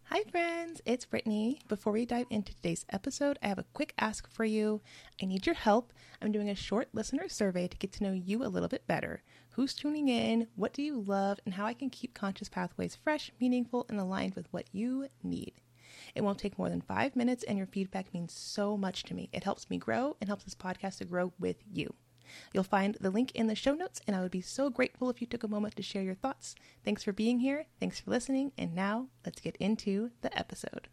Hi friends, it's Brittany. Before we dive into today's episode, I have a quick ask for you. I need your help. I'm doing a short listener survey to get to know you a little bit better. Who's tuning in? What do you love? And how I can keep Conscious Pathways fresh, meaningful, and aligned with what you need. It won't take more than 5 minutes, and your feedback means so much to me. It helps me grow and helps this podcast to grow with you. You'll find the link in the show notes, and I would be so grateful if you took a moment to share your thoughts. Thanks for being here. Thanks for listening. And now let's get into the episode.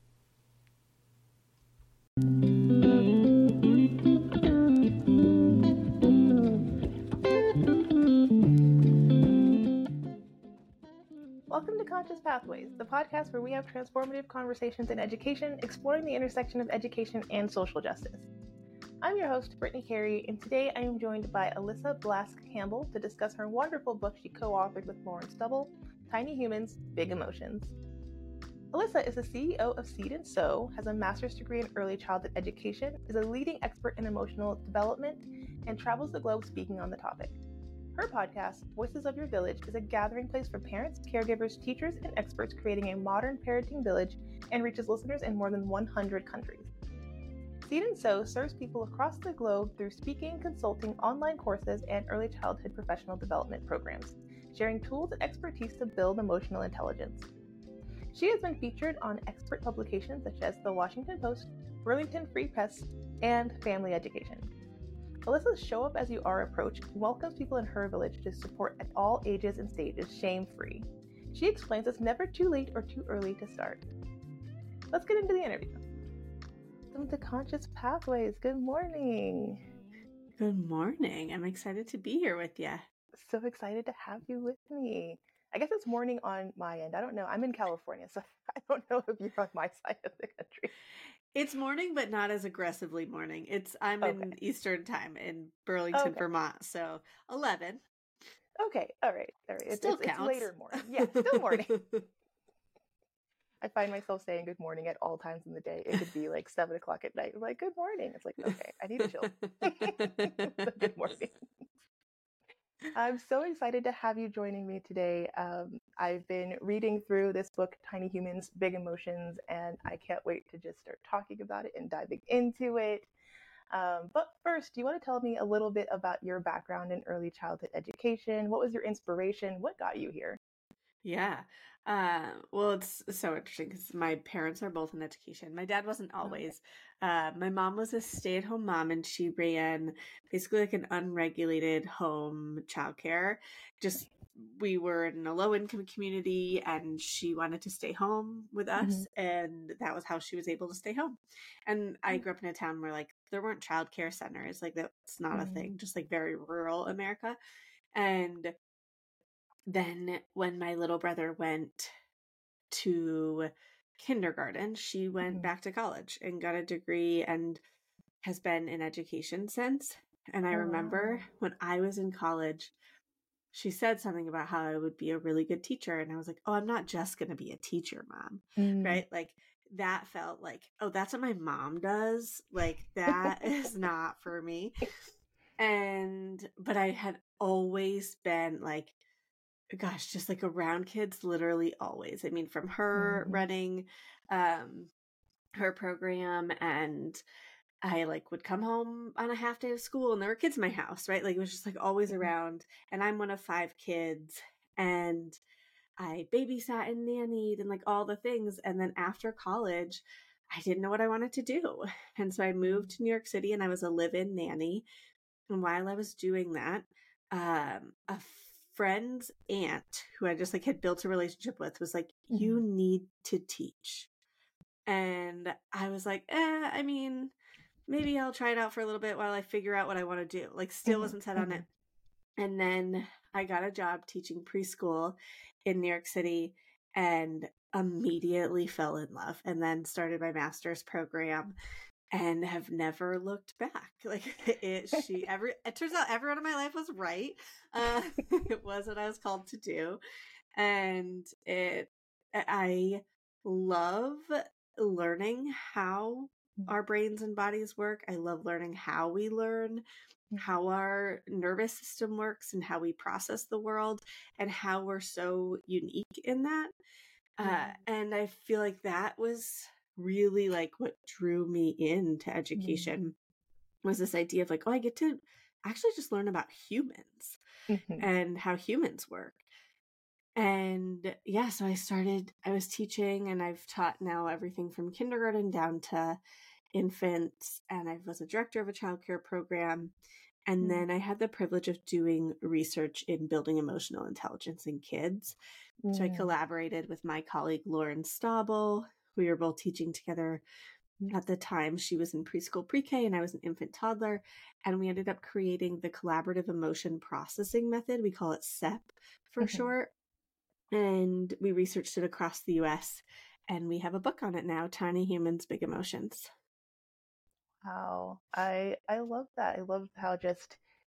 Welcome to Conscious Pathways, the podcast where we have transformative conversations in education, exploring the intersection of education and social justice. I'm your host, Brittany Carey, and today I am joined by Alyssa Blask Campbell to discuss her wonderful book she co-authored with Lauren Stubble, Tiny Humans, Big Emotions. Alyssa is the CEO of Seed and Sow, has a master's degree in early childhood education, is a leading expert in emotional development, and travels the globe speaking on the topic. Her podcast, Voices of Your Village, is a gathering place for parents, caregivers, teachers, and experts creating a modern parenting village and reaches listeners in more than 100 countries. Seed and Sow serves people across the globe through speaking, consulting, online courses, and early childhood professional development programs, sharing tools and expertise to build emotional intelligence. She has been featured on expert publications such as The Washington Post, Burlington Free Press, and Family Education. Alyssa's Show Up As You Are approach welcomes people in her village to support at all ages and stages, shame-free. She explains it's never too late or too early to start. Let's get into the interview. Welcome to Conscious Pathways. Good morning. Good morning. I'm excited to be here with you. So excited to have you with me. I guess it's morning on my end. I don't know. I'm in California, so I don't know if you're on my side of the country. It's morning, but not as aggressively morning. I'm in Eastern time in Burlington, Vermont, so 11. Okay. All right. Still It's counts. later morning. Yeah, still morning. I find myself saying good morning at all times in the day. It could be like 7 o'clock at night. I'm like, good morning. It's like, okay, I need to chill. So good morning. I'm so excited to have you joining me today. I've been reading through this book, Tiny Humans, Big Emotions, and I can't wait to just start talking about it and diving into it. But first, do you want to tell me a little bit about your background in early childhood education? What was your inspiration? What got you here? Yeah. Well, it's so interesting because my parents are both in education. My dad wasn't always. My mom was a stay-at-home mom, and she ran basically like an unregulated home childcare. Just we were in a low-income community, and she wanted to stay home with us, and that was how she was able to stay home. And I grew up in a town where like there weren't childcare centers, like that's not a thing, just like very rural America. And then when my little brother went to kindergarten, she went back to college and got a degree and has been in education since. And I remember when I was in college, she said something about how I would be a really good teacher. And I was like, oh, I'm not just going to be a teacher, Mom. Right? Like that felt like, oh, that's what my mom does. Like that is not for me. But I had always been like, gosh, just like around kids, literally always. I mean, from her running her program, and I like would come home on a half day of school and there were kids in my house, right? Like it was just like always around. And I'm one of 5 kids, and I babysat and nannied and like all the things. And then after college, I didn't know what I wanted to do. And so I moved to New York City and I was a live-in nanny. And while I was doing that, a friend's aunt who I just like had built a relationship with was like, you need to teach. And I was like, I mean, maybe I'll try it out for a little bit while I figure out what I want to do. Like still wasn't set on it. And then I got a job teaching preschool in New York City and immediately fell in love, and then started my master's program and have never looked back. Like it turns out everyone in my life was right. It was what I was called to do. And I love learning how our brains and bodies work. I love learning how we learn, how our nervous system works and how we process the world, and how we're so unique in that. And I feel like that was really like what drew me into education, was this idea of like, oh, I get to actually just learn about humans and how humans work. And yeah, so I was teaching, and I've taught now everything from kindergarten down to infants, and I was a director of a childcare program. And then I had the privilege of doing research in building emotional intelligence in kids. So I collaborated with my colleague, Lauren Stabel. We were both teaching together at the time. She was in preschool pre-K and I was an infant toddler. And we ended up creating the collaborative emotion processing method. We call it CEP for short. And we researched it across the US. And we have a book on it now, Tiny Humans, Big Emotions. Wow. I love that. I love how just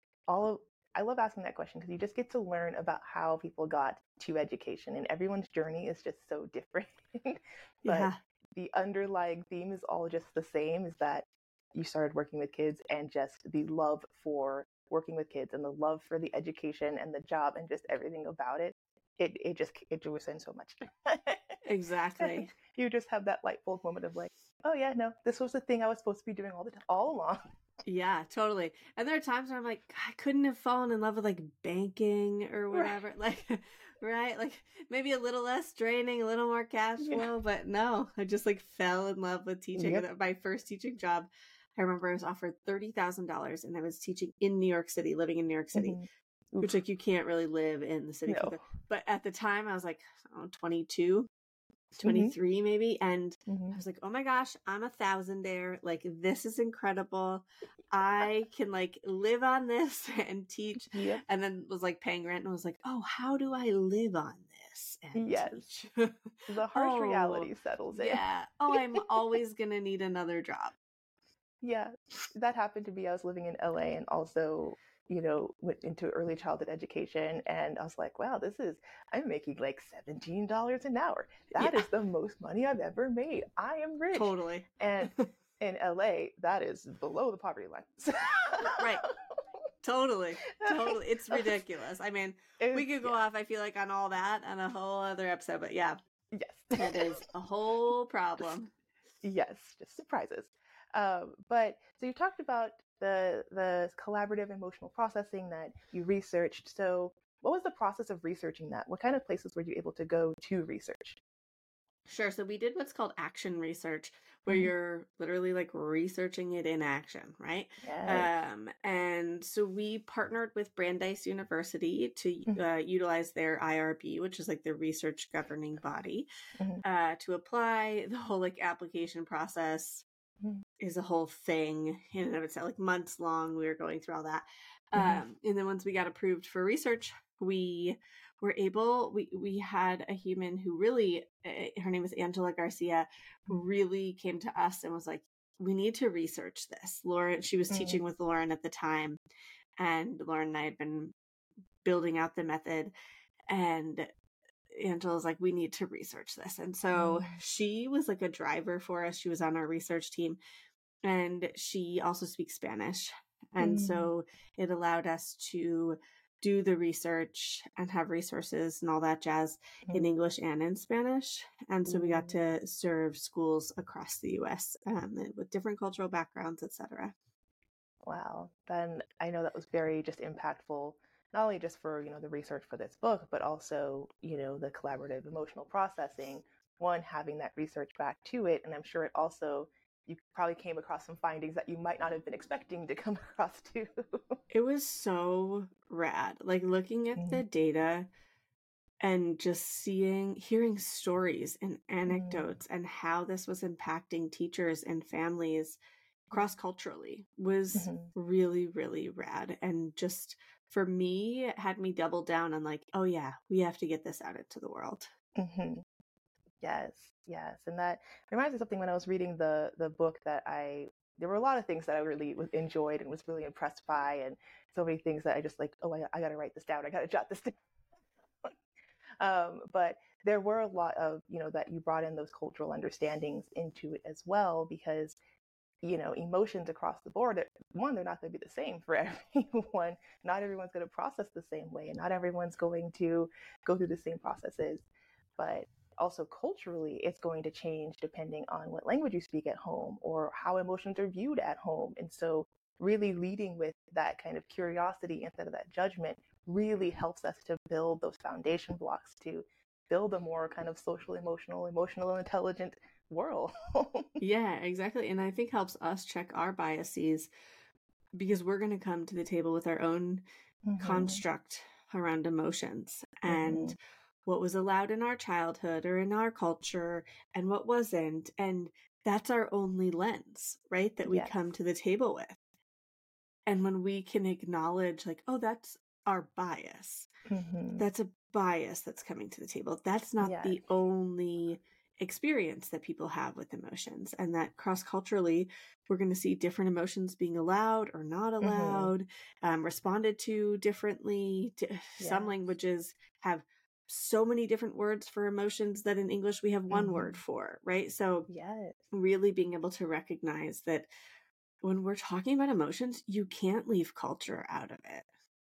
I love asking that question because you just get to learn about how people got to education, and everyone's journey is just so different. But the underlying theme is all just the same, is that you started working with kids, and just the love for working with kids and the love for the education and the job and just everything about it. It drew us in so much. Exactly. You just have that light bulb moment of like, oh yeah, no, this was the thing I was supposed to be doing all along. Yeah, totally. And there are times where I'm like, I couldn't have fallen in love with like banking or whatever. Right. Like, right? Like maybe a little less draining, a little more cash flow, but no, I just like fell in love with teaching. Yep. My first teaching job, I remember I was offered $30,000 and I was teaching in New York City, living in New York City, which like you can't really live in the city. No. But at the time I was like, 22. 23 maybe, and I was like, oh my gosh, I'm a thousandaire, like this is incredible, I can like live on this and teach. And then was like paying rent and was like, oh, how do I live on this and teach? The harsh reality settles in. Oh, I'm always gonna need another job. That happened to me. I was living in LA and also went into early childhood education, and I was like, wow, I'm making like $17 an hour. That is the most money I've ever made. I am rich. Totally. And in LA, that is below the poverty line. Right. Totally. It's ridiculous. I mean, we could go off, I feel like, on all that on a whole other episode, but yes. It is a whole problem. Yes, just surprises. But so you talked about the collaborative emotional processing that you researched. So what was the process of researching that? What kind of places were you able to go to research? Sure. So we did what's called action research, where you're literally like researching it in action, right? Yes. And so we partnered with Brandeis University to utilize their IRB, which is like the research governing body, to apply. The whole like application process is a whole thing in and of itself, like months long. We were going through all that. And then once we got approved for research, we had a human who really, her name is Angela Garcia, who really came to us and was like, we need to research this. Lauren, she was teaching with Lauren at the time, and Lauren and I had been building out the method, and Angela's like, we need to research this. And so she was like a driver for us. She was on our research team, and she also speaks Spanish. And so it allowed us to do the research and have resources and all that jazz in English and in Spanish. And so we got to serve schools across the US with different cultural backgrounds, etc. Wow. Then I know that was very just impactful, not only just for, the research for this book, but also, the collaborative emotional processing, one, having that research back to it. And I'm sure it also, you probably came across some findings that you might not have been expecting to come across too. It was so rad. Like looking at the data and just hearing stories and anecdotes and how this was impacting teachers and families cross-culturally was really, really rad. And just for me, it had me double down on like, oh yeah, we have to get this out into the world. Yes. And that reminds me of something when I was reading the book that there were a lot of things that I really enjoyed and was really impressed by, and so many things that I just like, oh, I got to write this down. I got to jot this down. But there were a lot of, that you brought in those cultural understandings into it as well, because, emotions across the board, they're not going to be the same for everyone. Not everyone's going to process the same way, and not everyone's going to go through the same processes. But also culturally, it's going to change depending on what language you speak at home or how emotions are viewed at home. And so really leading with that kind of curiosity instead of that judgment really helps us to build those foundation blocks to build a more kind of social, emotional intelligent world. Yeah, exactly. And I think helps us check our biases, because we're going to come to the table with our own construct around emotions and what was allowed in our childhood or in our culture and what wasn't. And that's our only lens, right? That we come to the table with. And when we can acknowledge, like, oh, that's our bias. That's a bias that's coming to the table. That's not the only experience that people have with emotions. And that cross-culturally, we're going to see different emotions being allowed or not allowed, responded to differently. Some languages have so many different words for emotions that in English we have one word for, right? So really being able to recognize that when we're talking about emotions, you can't leave culture out of it.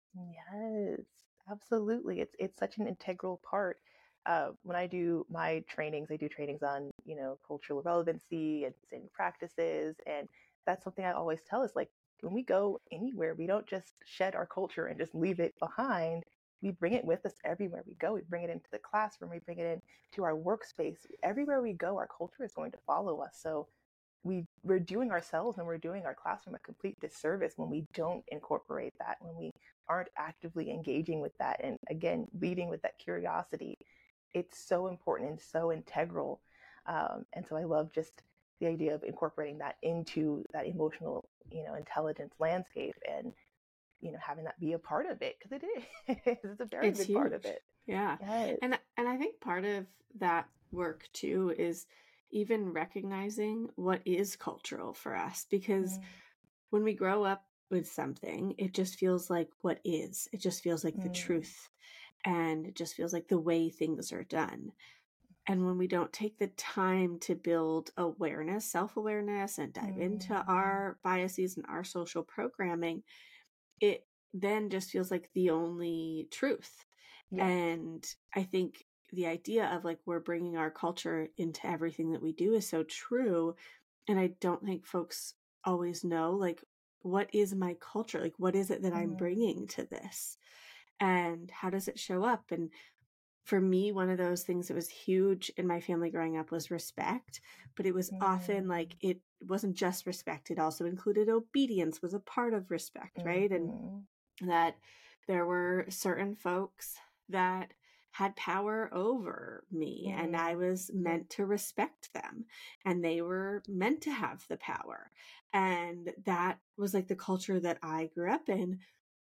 Yes, absolutely. It's such an integral part. When I do my trainings, I do trainings on, cultural relevancy and practices. And that's something I always tell is like, when we go anywhere, we don't just shed our culture and just leave it behind. We bring it with us everywhere we go. We bring it into the classroom. We bring it into our workspace. Everywhere we go, our culture is going to follow us. So we're doing ourselves and we're doing our classroom a complete disservice when we don't incorporate that, when we aren't actively engaging with that, and again leading with that curiosity. It's so important and so integral, and so I love just the idea of incorporating that into that emotional intelligence landscape, and having that be a part of it, because it is. It's a very big part of it. Yeah. Yes. And I think part of that work too is even recognizing what is cultural for us, because when we grow up with something, it just feels like what is. It just feels like the truth, and it just feels like the way things are done. And when we don't take the time to build awareness, self-awareness, and dive into our biases and our social programming, it then just feels like the only truth. And I think the idea of like we're bringing our culture into everything that we do is so true. And I don't think folks always know, like, what is my culture? Like, what is it that I'm bringing to this? And how does it show up? And for me, one of those things that was huge in my family growing up was respect, but it was often like, it wasn't just respect. It also included obedience was a part of respect, right? And that there were certain folks that had power over me, and I was meant to respect them, and they were meant to have the power. And that was like the culture that I grew up in.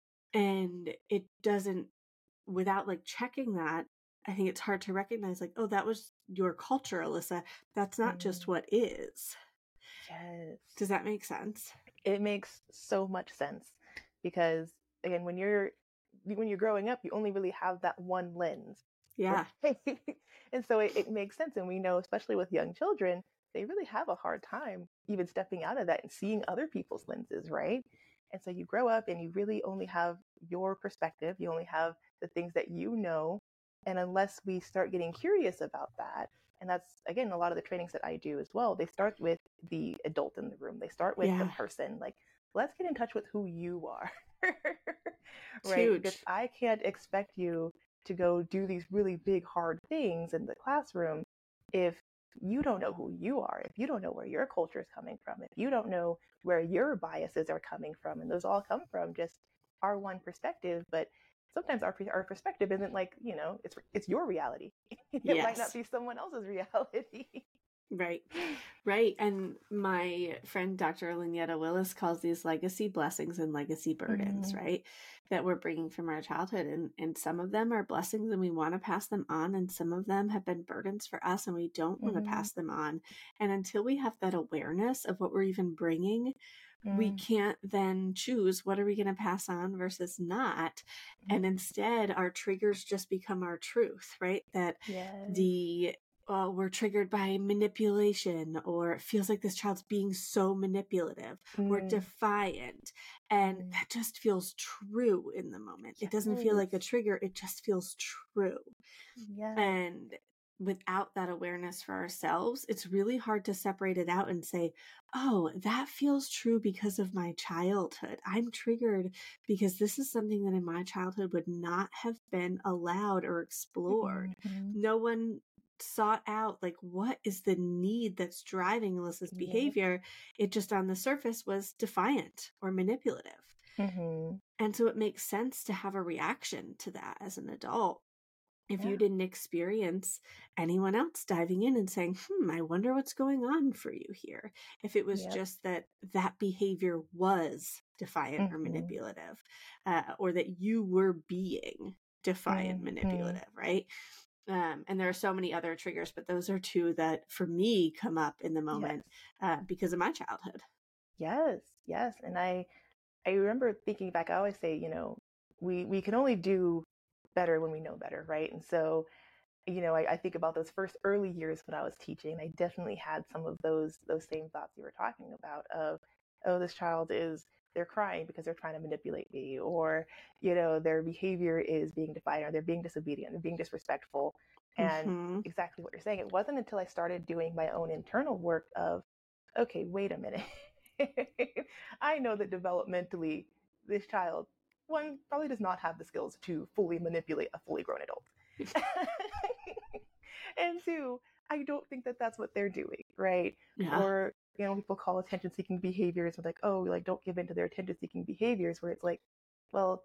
And it doesn't, without like checking that, I think it's hard to recognize like, oh, that was your culture, Alyssa. That's not just what is. Yes. Does that make sense? It makes so much sense, because again, when you're growing up, you only really have that one lens. Yeah. Right? And so it makes sense. And we know, especially with young children, they really have a hard time even stepping out of that and seeing other people's lenses, right? And so you grow up and you really only have your perspective. You only have the things that you know. And unless we start getting curious about that, and that's, again, a lot of the trainings that I do as well, they start with the adult in the room. They start with the person. Like, let's get in touch with who you are. Right? Huge. Because I can't expect you to go do these really big, hard things in the classroom if you don't know who you are, if you don't know where your culture is coming from, if you don't know where your biases are coming from. And those all come from just our one perspective. But sometimes our perspective isn't like, it's your reality. It might not be someone else's reality. Right. And my friend, Dr. Lynetta Willis, calls these legacy blessings and legacy burdens, right? That we're bringing from our childhood. And some of them are blessings and we want to pass them on. And some of them have been burdens for us and we don't want to pass them on. And until we have that awareness of what we're even bringing, we can't then choose what are we going to pass on versus not. And instead, our triggers just become our truth, right? That we're triggered by manipulation, or it feels like this child's being so manipulative or defiant. And that just feels true in the moment. It doesn't feel like a trigger. It just feels true. And without that awareness for ourselves, it's really hard to separate it out and say, oh, that feels true because of my childhood. I'm triggered because this is something that in my childhood would not have been allowed or explored. Mhm. No one sought out, like, what is the need that's driving Alyssa's Yep. behavior? It just on the surface was defiant or manipulative. Mhm. And so it makes sense to have a reaction to that as an adult. If you Yeah. didn't experience anyone else diving in and saying, I wonder what's going on for you here. If it was Yep. just that that behavior was defiant or Mhm. manipulative, or that you were being defiant, Mhm. manipulative, right? And there are so many other triggers, but those are two that for me come up in the Yes. moment because of my childhood. Yes. Yes. And I remember thinking back, I always say, we can only do better when we know better, right? And so, I think about those first early years when I was teaching. I definitely had some of those same thoughts you were talking about of, oh, this child they're crying because they're trying to manipulate me, or, their behavior is being defiant, or they're being disobedient, they're being disrespectful. And Mm-hmm. exactly what you're saying, it wasn't until I started doing my own internal work of, okay, wait a minute. I know that developmentally, this child, one, probably does not have the skills to fully manipulate a fully grown adult. And two, I don't think that that's what they're doing, right? Yeah. Or, people call attention seeking behaviors, or like, oh, like, don't give in to their attention seeking behaviors, where it's like, well,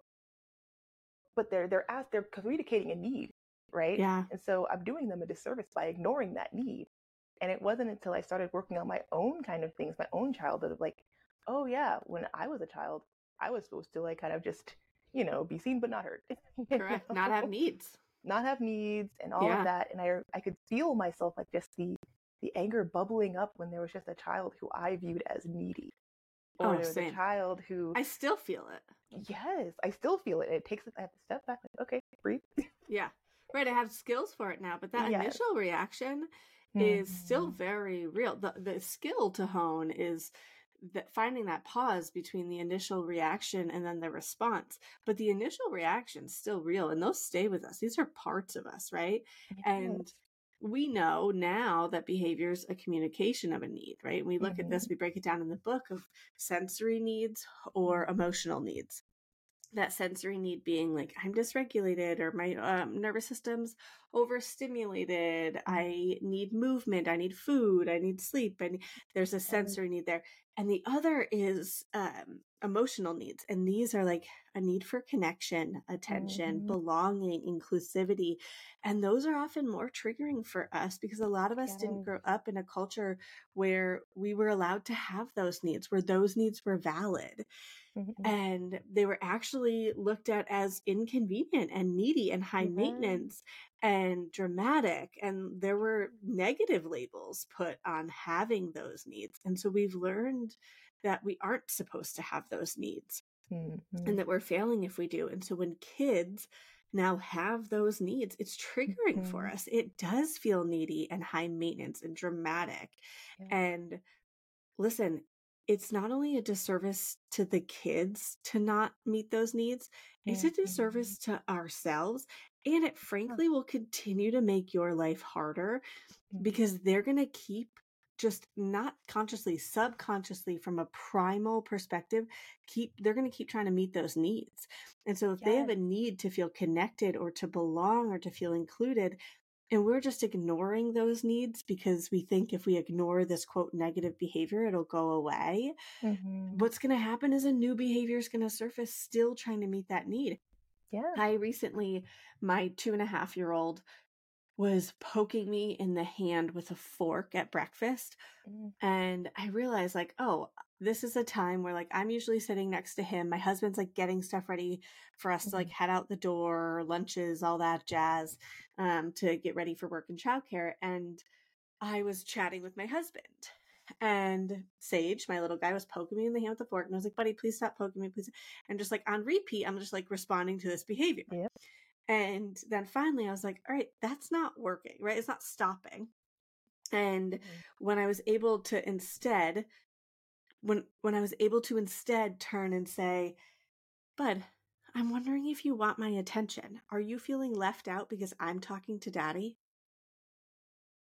but they're communicating a need, right? Yeah. And so I'm doing them a disservice by ignoring that need. And it wasn't until I started working on my own kind of things, my own childhood, of like, oh yeah, when I was a child, I was supposed to, like, kind of just, be seen but not heard. Correct. Not have needs. Not have needs and all of Yeah. that. And I could feel myself, like, just the anger bubbling up when there was just a child who I viewed as needy, or Oh, there was a same. child who, I still feel it. yes, I still feel it. It takes I have to step back, like, okay, breathe. Yeah. Right. I have skills for it now, but that Yes. initial reaction is still Mm-hmm. very real. The skill to hone is that finding that pause between the initial reaction and then the response. But the initial reaction is still real, and those stay with us. These are parts of us, right? And Yes. we know now that behavior is a communication of a need, right? And we look at Mm-hmm. this, we break it down in the book of sensory needs or emotional needs. That sensory need being like, I'm dysregulated, or my nervous system's overstimulated. I need movement. I need food. I need sleep. And there's a sensory need there. And the other is emotional needs. And these are like a need for connection, attention, Mm-hmm. belonging, inclusivity. And those are often more triggering for us because a lot of us didn't Yes. grow up in a culture where we were allowed to have those needs, where those needs were valid. Mm-hmm. And they were actually looked at as inconvenient and needy and high Yes. maintenance and dramatic. And there were negative labels put on having those needs. And so we've learned that we aren't supposed to have those needs Mm-hmm. and that we're failing if we do. And so when kids now have those needs, it's triggering for Mm-hmm. us. It does feel needy and high maintenance and dramatic. Yes. And listen, it's not only a disservice to the kids to not meet those needs, it's a Mm-hmm. disservice to ourselves. And it Yeah. frankly will continue to make your life harder Mm-hmm. because they're going to keep, just not consciously, subconsciously, from a primal perspective, they're going to keep trying to meet those needs. And so if they have Yes. a need to feel connected or to belong or to feel included, and we're just ignoring those needs because we think if we ignore this quote negative behavior, it'll go away. Mm-hmm. What's going to happen is a new behavior is going to surface still trying to meet that need. Yeah. I recently, my 2.5-year-old was poking me in the hand with a fork at breakfast. Mm-hmm. And I realized, like, oh, this is a time where, like, I'm usually sitting next to him. My husband's like getting stuff ready for us to like head out the door, lunches, all that jazz, to get ready for work and childcare. And I was chatting with my husband, and Sage, my little guy, was poking me in the hand with the fork. And I was like, buddy, please stop poking me, please. And just like on repeat, I'm just like responding to this behavior. Yep. And then finally I was like, all right, that's not working, right? It's not stopping. And Mm-hmm. when I was able to instead, when I was able to instead turn and say, bud, I'm wondering if you want my attention. Are you feeling left out because I'm talking to daddy?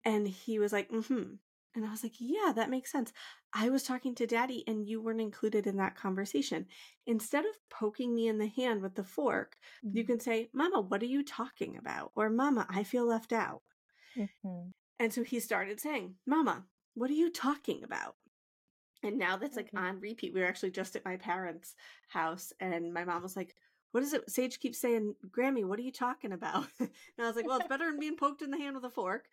And he was like, mm-hmm. And I was like, yeah, that makes sense. I was talking to Daddy and you weren't included in that conversation. Instead of poking me in the hand with the fork, you can say, Mama, what are you talking about? Or Mama, I feel left out. Mm-hmm. And so he started saying, Mama, what are you talking about? And now that's like on repeat. We were actually just at my parents' house and my mom was like, what is it? Sage keeps saying, Grammy, what are you talking about? And I was like, well, it's better than being poked in the hand with a fork.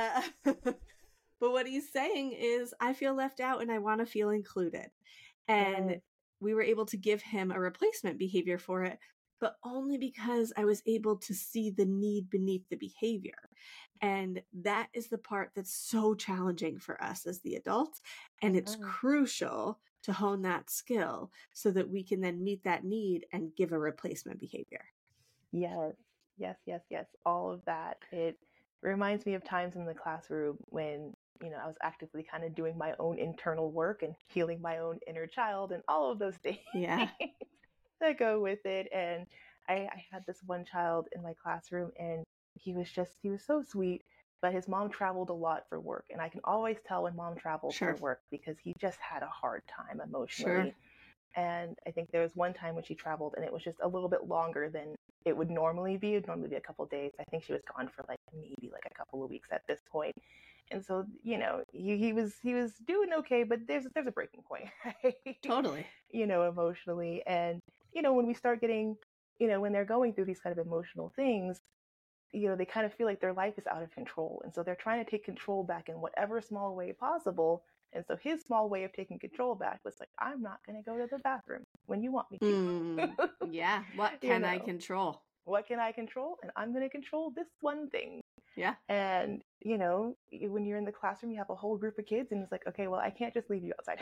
But what he's saying is, I feel left out and I want to feel included. And we were able to give him a replacement behavior for it, but only because I was able to see the need beneath the behavior. And that is the part that's so challenging for us as the adults. And it's crucial to hone that skill so that we can then meet that need and give a replacement behavior. Yes, yes, yes, yes. All of that. It reminds me of times in the classroom when, I was actively kind of doing my own internal work and healing my own inner child and all of those things Yeah. that go with it. And I had this one child in my classroom and he was so sweet, but his mom traveled a lot for work. And I can always tell when mom travels for work because he just had a hard time emotionally. And I think there was one time when she traveled and it was just a little bit longer than it would normally be. It would normally be a couple of days. I think she was gone for maybe a couple of weeks at this point. And so, he was doing okay, but there's a breaking point, right? Totally. Emotionally. And, when we start getting, when they're going through these kind of emotional things, they kind of feel like their life is out of control. And so they're trying to take control back in whatever small way possible. And so his small way of taking control back was like, I'm not going to go to the bathroom when you want me to. Yeah. What can I control? What can I control? And I'm going to control this one thing. Yeah. And, when you're in the classroom, you have a whole group of kids and it's like, okay, well, I can't just leave you outside.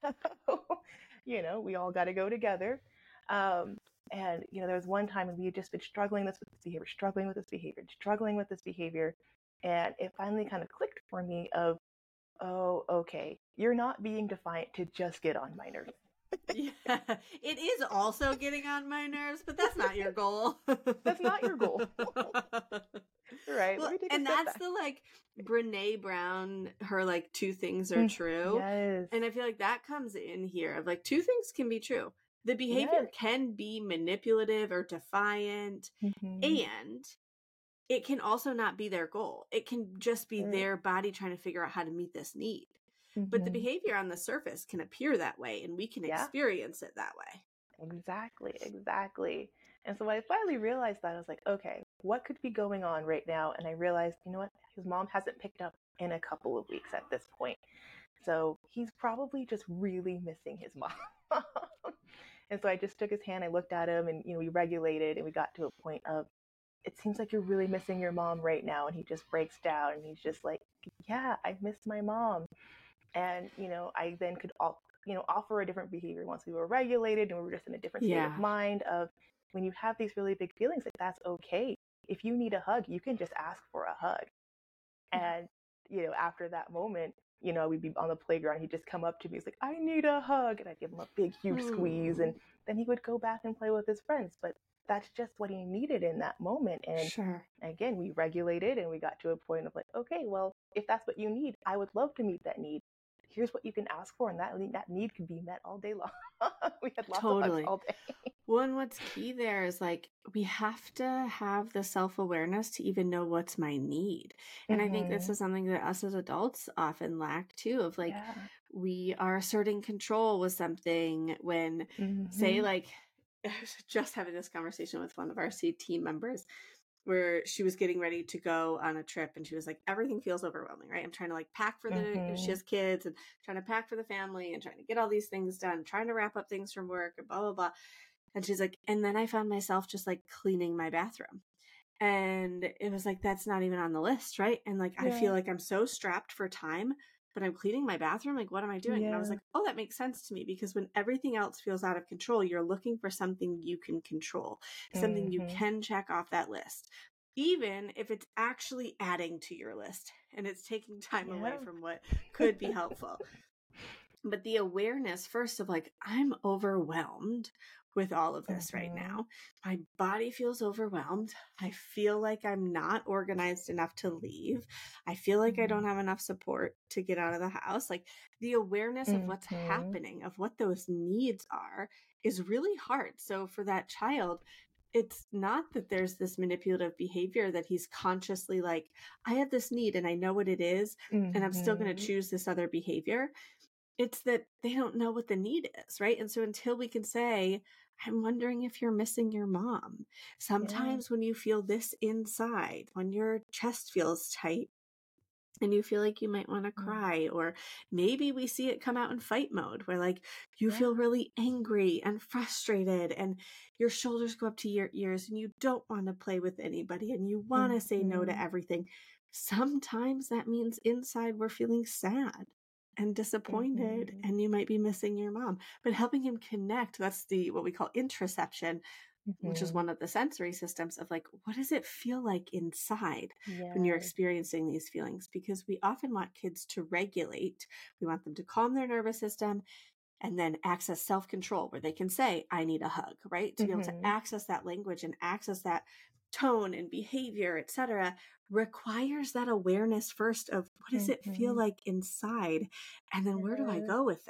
We all got to go together. And, there was one time when we had just been struggling with this behavior. And it finally kind of clicked for me of, oh, okay, you're not being defiant to just get on my nerves. Yeah, it is also getting on my nerves, but that's not your goal. That's not your goal. Right. Well, and that's back. The Brene Brown, her two things are true. Yes. And I feel like that comes in here of two things can be true. The behavior can be manipulative or defiant, and it can also not be their goal. It can just be their body trying to figure out how to meet this need. But the behavior on the surface can appear that way, and we can experience it that way. Exactly. And so when I finally realized that, I was like, okay, what could be going on right now? And I realized, you know what? His mom hasn't picked up in a couple of weeks at this point. So he's probably just really missing his mom. And so I just took his hand, I looked at him, and, we regulated, and we got to a point of, it seems like you're really missing your mom right now. And he just breaks down, and he's just like, yeah, I miss my mom. And, I then could, offer a different behavior once we were regulated and we were just in a different state of mind of when you have these really big feelings, that's okay. If you need a hug, you can just ask for a hug. And, after that moment, we'd be on the playground. He'd just come up to me. He's like, I need a hug. And I'd give him a big, huge squeeze. And then he would go back and play with his friends. But that's just what he needed in that moment. And again, we regulated and we got to a point of okay, well, if that's what you need, I would love to meet that need. Here's what you can ask for, and that need could be met all day long. We had lots of hugs all day. Well, and what's key there is we have to have the self-awareness to even know what's my need. And I think this is something that us as adults often lack too, of we are asserting control with something when say I was just having this conversation with one of our team members where she was getting ready to go on a trip and she was like, everything feels overwhelming, right? I'm trying to pack for she has kids and trying to pack for the family and trying to get all these things done, trying to wrap up things from work and blah, blah, blah. And she's like, and then I found myself just cleaning my bathroom. And it was that's not even on the list, right? And I feel like I'm so strapped for time, but I'm cleaning my bathroom. What am I doing? And I was like, oh, that makes sense to me because when everything else feels out of control, you're looking for something you can control, something you can check off that list, even if it's actually adding to your list and it's taking time away from what could be helpful. But the awareness first of I'm overwhelmed. with all of this right now. My body feels overwhelmed. I feel like I'm not organized enough to leave. I feel like I don't have enough support to get out of the house. Like the awareness of what's happening, of what those needs are, is really hard. So for that child, it's not that there's this manipulative behavior that he's consciously like, I have this need and I know what it is, and I'm still going to choose this other behavior. It's that they don't know what the need is, right? And so until we can say, I'm wondering if you're missing your mom. Sometimes when you feel this inside, when your chest feels tight and you feel like you might want to cry, or maybe we see it come out in fight mode where like you feel really angry and frustrated and your shoulders go up to your ears and you don't want to play with anybody and you want to say no to everything. Sometimes that means inside we're feeling sad and disappointed and you might be missing your mom. But helping him connect, that's the what we call interoception, which is one of the sensory systems of like, what does it feel like inside when you're experiencing these feelings? Because we often want kids to regulate. We want them to calm their nervous system and then access self-control where they can say, I need a hug, right? To be able to access that language and access that tone and behavior, etc., requires that awareness first of what does it feel like inside? And then where do I go with that?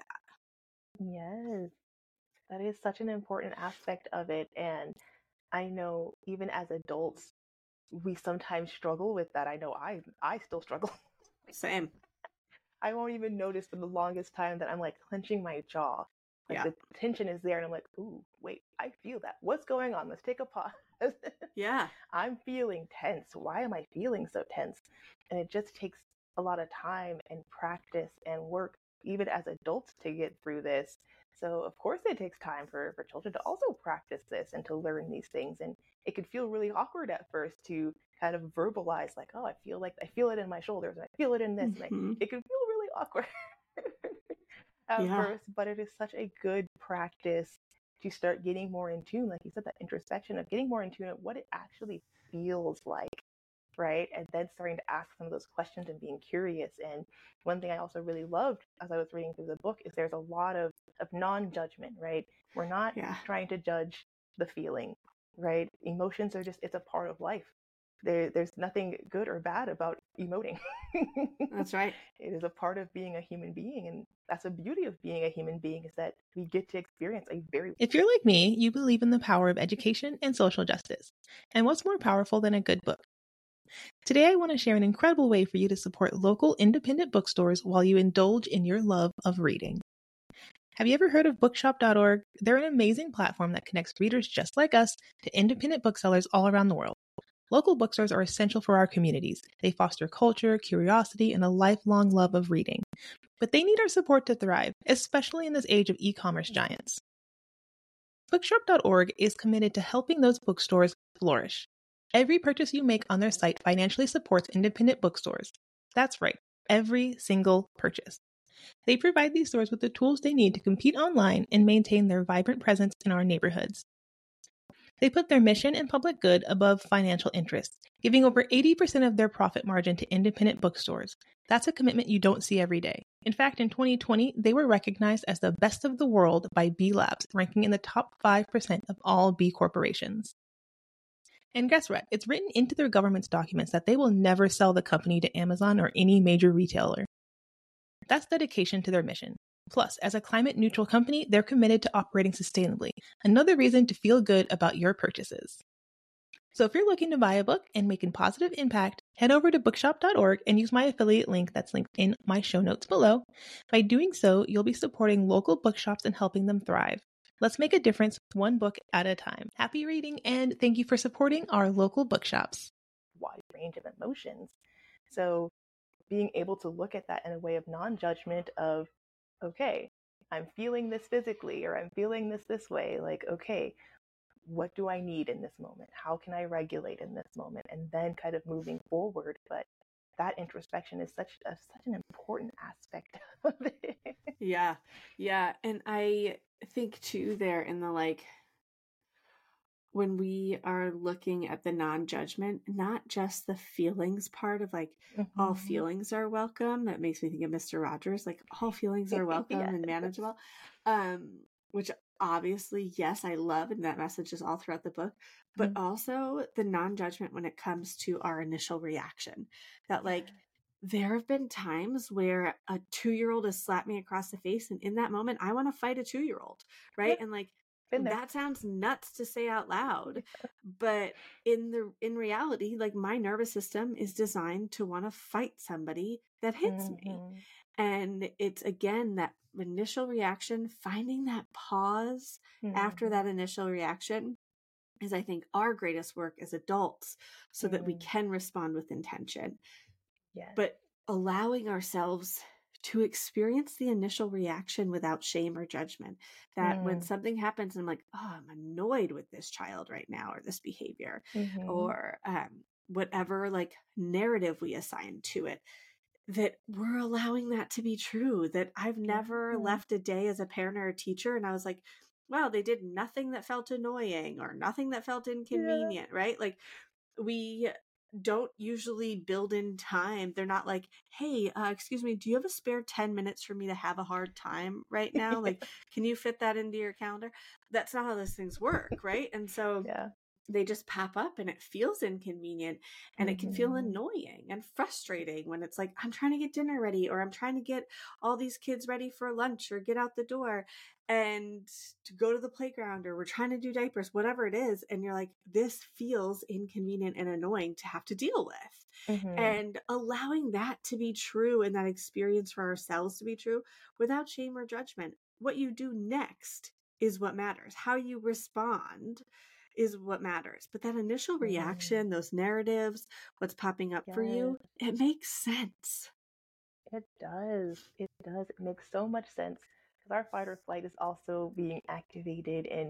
Yes, that is such an important aspect of it. And I know even as adults, we sometimes struggle with that. I know I still struggle. Same. I won't even notice for the longest time that I'm like clenching my jaw. Like the tension is there and I'm like, ooh, wait, I feel that. What's going on? Let's take a pause. Yeah. I'm feeling tense. Why am I feeling so tense? And it just takes a lot of time and practice and work, even as adults, to get through this. So of course it takes time for children to also practice this and to learn these things. And it could feel really awkward at first to kind of verbalize like, oh, I feel it in my shoulders and I feel it in this. And it can feel really awkward at first, but it is such a good practice to start getting more in tune, like you said, that introspection of getting more in tune of what it actually feels like, right? And then starting to ask some of those questions and being curious. And one thing I also really loved as I was reading through the book is there's a lot of non-judgment, right? We're not trying to judge the feeling, right? Emotions are just, it's a part of life. There's nothing good or bad about emoting. That's right. It is a part of being a human being. And that's the beauty of being a human being, is that we get to experience a very... If you're like me, you believe in the power of education and social justice. And what's more powerful than a good book? Today, I want to share an incredible way for you to support local independent bookstores while you indulge in your love of reading. Have you ever heard of bookshop.org? They're an amazing platform that connects readers just like us to independent booksellers all around the world. Local bookstores are essential for our communities. They foster culture, curiosity, and a lifelong love of reading. But they need our support to thrive, especially in this age of e-commerce giants. Bookshop.org is committed to helping those bookstores flourish. Every purchase you make on their site financially supports independent bookstores. That's right, every single purchase. They provide these stores with the tools they need to compete online and maintain their vibrant presence in our neighborhoods. They put their mission and public good above financial interests, giving over 80% of their profit margin to independent bookstores. That's a commitment you don't see every day. In fact, in 2020, they were recognized as the best of the world by B Labs, ranking in the top 5% of all B corporations. And guess what? It's written into their government's documents that they will never sell the company to Amazon or any major retailer. That's dedication to their mission. Plus, as a climate-neutral company, they're committed to operating sustainably. Another reason to feel good about your purchases. So if you're looking to buy a book and make a positive impact, head over to bookshop.org and use my affiliate link that's linked in my show notes below. By doing so, you'll be supporting local bookshops and helping them thrive. Let's make a difference one book at a time. Happy reading, and thank you for supporting our local bookshops. Wide range of emotions. So being able to look at that in a way of non-judgment of, okay, I'm feeling this physically, or I'm feeling this way. Like, okay, what do I need in this moment? How can I regulate in this moment? And then kind of moving forward. But that introspection is such an important aspect of it. Yeah. And I think too, there in the like, when we are looking at the non-judgment, not just the feelings part of like, all feelings are welcome. That makes me think of Mr. Rogers, like all feelings are welcome and manageable. Which obviously, yes, I love, and that message is all throughout the book, but also the non-judgment when it comes to our initial reaction. That like, there have been times where a 2-year-old has slapped me across the face, and in that moment, I want to fight a 2-year-old, right? Yep. And like, Been there. that sounds nuts to say out loud, but in reality, like my nervous system is designed to want to fight somebody that hits me. And it's again that initial reaction, finding that pause after that initial reaction is, I think, our greatest work as adults so that we can respond with intention. Yes. But allowing ourselves to experience the initial reaction without shame or judgment. That when something happens and I'm like, oh, I'm annoyed with this child right now or this behavior or whatever like narrative we assign to it, that we're allowing that to be true. That I've never left a day as a parent or a teacher and I was like, wow, they did nothing that felt annoying or nothing that felt inconvenient, right? Like we don't usually build in time. They're not like, hey, excuse me, do you have a spare 10 minutes for me to have a hard time right now? Like, can you fit that into your calendar? That's not how those things work, right? And so they just pop up and it feels inconvenient and it can feel annoying and frustrating when it's like, I'm trying to get dinner ready or I'm trying to get all these kids ready for lunch or get out the door and to go to the playground or we're trying to do diapers, whatever it is. And you're like, this feels inconvenient and annoying to have to deal with. And allowing that to be true and that experience for ourselves to be true without shame or judgment. What you do next is what matters. How you respond is what matters. But that initial reaction, those narratives, what's popping up for you, it makes sense. It does. It does. It makes so much sense because our fight or flight is also being activated and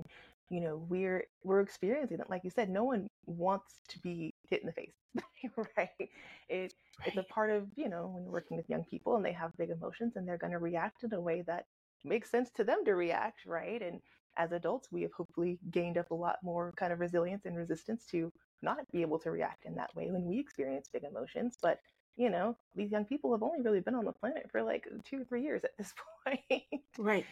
we're experiencing it. Like you said, no one wants to be hit in the face. Right? It's a part of, when you're working with young people and they have big emotions and they're going to react in a way that makes sense to them to react, right? And as adults, we have hopefully gained up a lot more kind of resilience and resistance to not be able to react in that way when we experience big emotions. But these young people have only really been on the planet for like 2 or 3 years at this point. Right.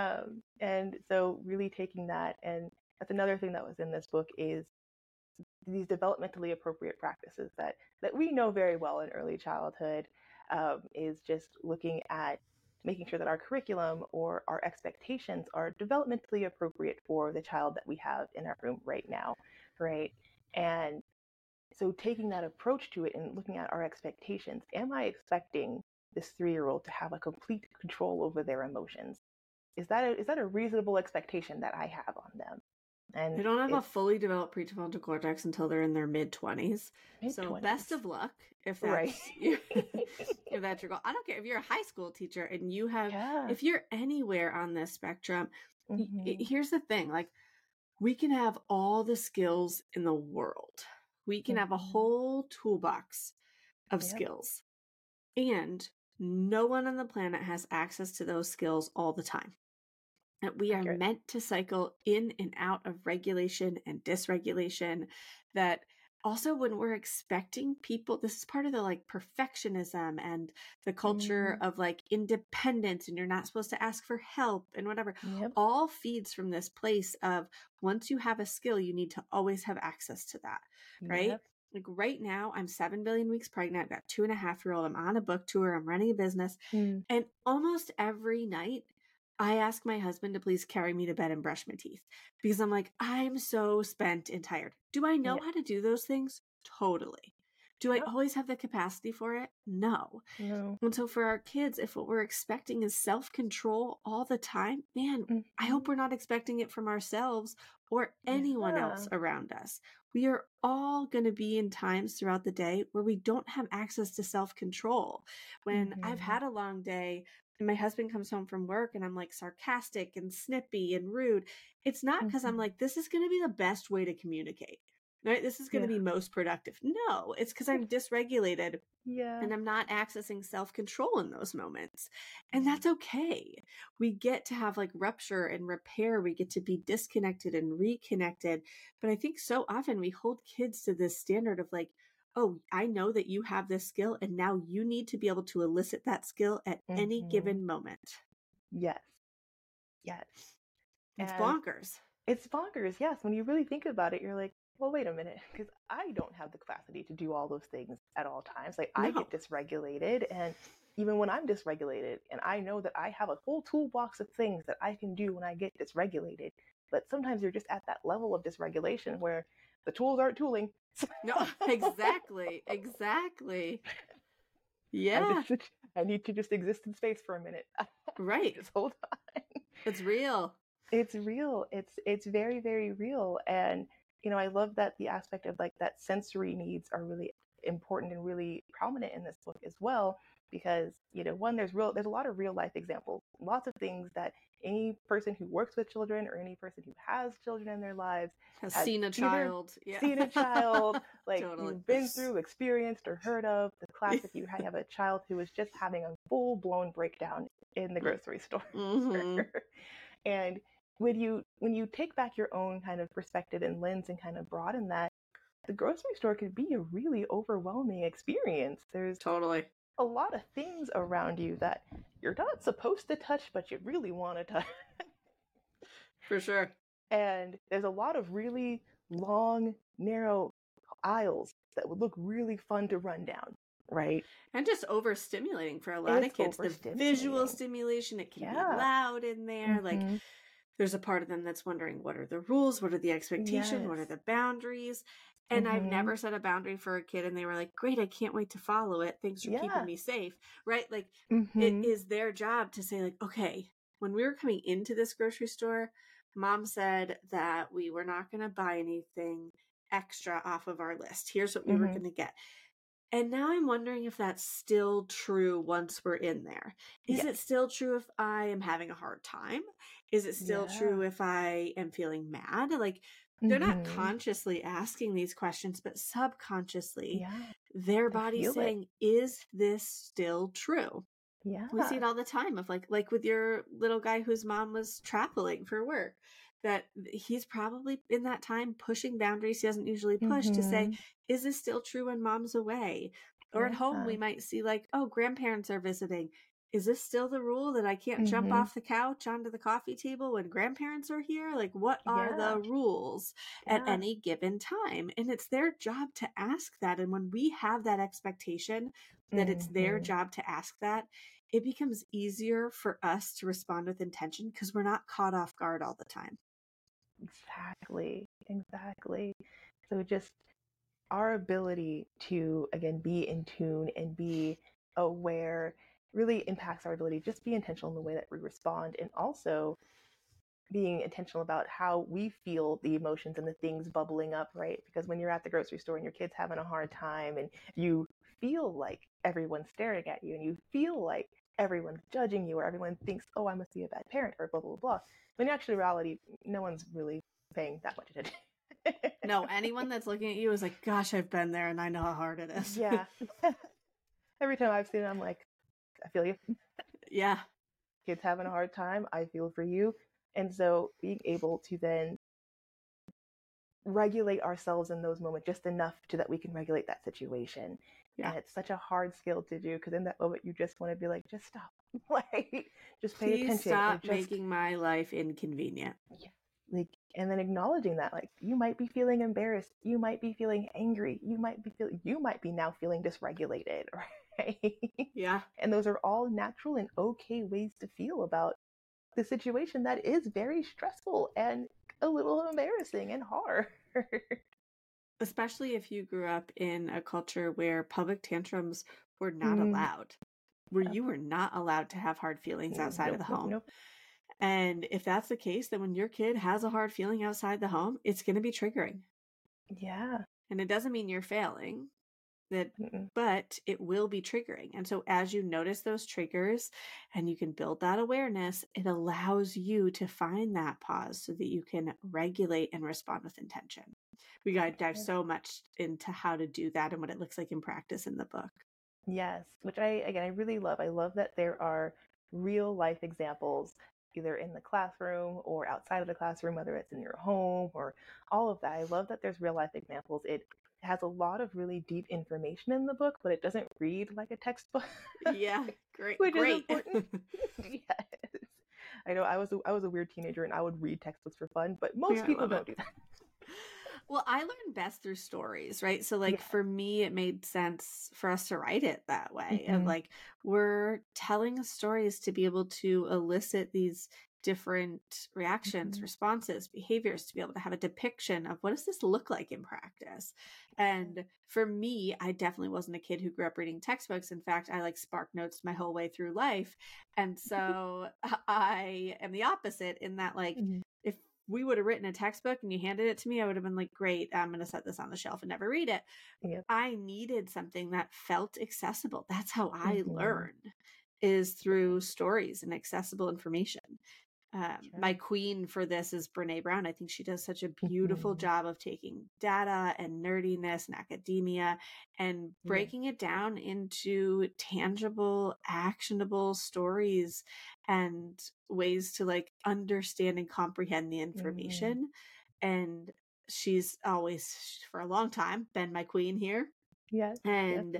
And so really taking that, and that's another thing that was in this book is these developmentally appropriate practices that we know very well in early childhood, is just looking at making sure that our curriculum or our expectations are developmentally appropriate for the child that we have in our room right now, right? And so taking that approach to it and looking at our expectations, am I expecting this 3-year-old to have a complete control over their emotions? Is that a reasonable expectation that I have on them? And they don't have a fully developed prefrontal cortex until they're in their mid-20s. So best of luck if that's right. if that's your goal. I don't care if you're a high school teacher and you have, if you're anywhere on this spectrum, here's the thing, like we can have all the skills in the world. We can have a whole toolbox of skills. And no one on the planet has access to those skills all the time. That we are meant to cycle in and out of regulation and dysregulation. That also when we're expecting people, this is part of the like perfectionism and the culture of like independence and you're not supposed to ask for help and whatever, all feeds from this place of once you have a skill, you need to always have access to that, right? Like right now, I'm 7 billion weeks pregnant. I've got 2.5-year-old. I'm on a book tour. I'm running a business. And almost every night, I ask my husband to please carry me to bed and brush my teeth because I'm like, I'm so spent and tired. Do I know how to do those things? Totally. Do I always have the capacity for it? No. And so for our kids, if what we're expecting is self-control all the time, man, I hope we're not expecting it from ourselves or anyone else around us. We are all going to be in times throughout the day where we don't have access to self-control. When I've had a long day and my husband comes home from work and I'm like sarcastic and snippy and rude, it's not because I'm like, this is going to be the best way to communicate. Right? This is going to be most productive. No, it's because I'm dysregulated and I'm not accessing self-control in those moments. And that's okay. We get to have like rupture and repair. We get to be disconnected and reconnected. But I think so often we hold kids to this standard of like, oh, I know that you have this skill and now you need to be able to elicit that skill at any given moment. Yes. It's And bonkers. it's bonkers, yes. When you really think about it, you're like, well, wait a minute, because I don't have the capacity to do all those things at all times. Like, I No. get dysregulated, and even when I'm dysregulated, and I know that I have a whole toolbox of things that I can do when I get dysregulated, but sometimes you're just at that level of dysregulation where the tools aren't tooling. No, exactly. Yeah. I need to just exist in space for a minute. Right. Just hold on. It's real. It's real. It's very, very real. And I love that the aspect of like that sensory needs are really important and really prominent in this book as well, because one, there's a lot of real life examples, lots of things that any person who works with children or any person who has children in their lives has seen a child. Yeah. Seen a child, like Totally. You've been through, experienced, or heard of. The classic, you have a child who is just having a full-blown breakdown in the grocery store. Mm-hmm. And when you take back your own kind of perspective and lens and kind of broaden that, the grocery store could be a really overwhelming experience. There's totally a lot of things around you that you're not supposed to touch, but you really want to touch. For sure. And there's a lot of really long, narrow aisles that would look really fun to run down, right? And just overstimulating for a lot of kids. The visual stimulation, it can be loud in there. Mm-hmm. Like, there's a part of them that's wondering, what are the rules? What are the expectations? What are the boundaries? And I've never set a boundary for a kid and they were like, great, I can't wait to follow it. Thanks for keeping me safe, right? Like, it is their job to say, like, okay, when we were coming into this grocery store, Mom said that we were not going to buy anything extra off of our list. Here's what we were going to get. And now I'm wondering if that's still true once we're in there. Is it still true if I am having a hard time? Is it still true if I am feeling mad? Like, they're not consciously asking these questions, but subconsciously, their body's saying, is this still true? Yeah. We see it all the time of like with your little guy whose mom was traveling for work, that he's probably in that time pushing boundaries he doesn't usually push to say, is this still true when mom's away? Or at home, we might see like, oh, grandparents are visiting. Is this still the rule that I can't jump off the couch onto the coffee table when grandparents are here? Like, what are the rules at any given time? And it's their job to ask that. And when we have that expectation that it's their job to ask that, it becomes easier for us to respond with intention because we're not caught off guard all the time. Exactly. So just our ability to, again, be in tune and be aware really impacts our ability to just be intentional in the way that we respond, and also being intentional about how we feel the emotions and the things bubbling up, right? Because when you're at the grocery store and your kid's having a hard time and you feel like everyone's staring at you and you feel like everyone's judging you or everyone thinks, oh, I must be a bad parent or blah, blah, blah. But in actual reality, no one's really paying that much attention. No, anyone that's looking at you is like, gosh, I've been there and I know how hard it is. Yeah. Every time I've seen it, I'm like, I feel you. Yeah. Kids having a hard time, I feel for you. And so being able to then regulate ourselves in those moments just enough so that we can regulate that situation. Yeah. And it's such a hard skill to do because in that moment you just want to be like, just stop. Like, just pay attention. Stop making my life inconvenient. Yeah. Like, and then acknowledging that, like, you might be feeling embarrassed, you might be feeling angry, you might be now feeling dysregulated, right? Yeah. And those are all natural and okay ways to feel about the situation that is very stressful and a little embarrassing and hard. Especially if you grew up in a culture where public tantrums were not allowed, where you were not allowed to have hard feelings outside of the home. Nope. And if that's the case, then when your kid has a hard feeling outside the home, it's going to be triggering. Yeah. And it doesn't mean you're failing, but it will be triggering. And so as you notice those triggers and you can build that awareness, it allows you to find that pause so that you can regulate and respond with intention. We got to dive so much into how to do that and what it looks like in practice in the book. Yes, which I really love. I love that there are real life examples either in the classroom or outside of the classroom, whether it's in your home or all of that. I love that there's real life examples. It has a lot of really deep information in the book, but it doesn't read like a textbook. Yeah, great. Which is important. Yes. I know I was a weird teenager and I would read textbooks for fun, but Yeah, most I people love don't it. do that. Well, I learned best through stories, right? So, like, Yeah. for me, it made sense for us to write it that way of Mhm. like, we're telling stories to be able to elicit these different reactions, Mhm. responses, behaviors, to be able to have a depiction of what does this look like in practice. And for me, I definitely wasn't a kid who grew up reading textbooks. In fact, I like spark notes my whole way through life. And so I am the opposite in that, like, Mhm. if we would have written a textbook and you handed it to me, I would have been like, great, I'm going to set this on the shelf and never read it. Yep. I needed something that felt accessible. That's how I Mhm. learn, is through stories and accessible information. My Sure. queen for this is Brene Brown. I think she does such a beautiful Mhm. job of taking data and nerdiness and academia and Yeah. breaking it down into tangible, actionable stories and ways to like understand and comprehend the Mhm. information. And she's always, for a long time, been my queen here. Yes. Yes. And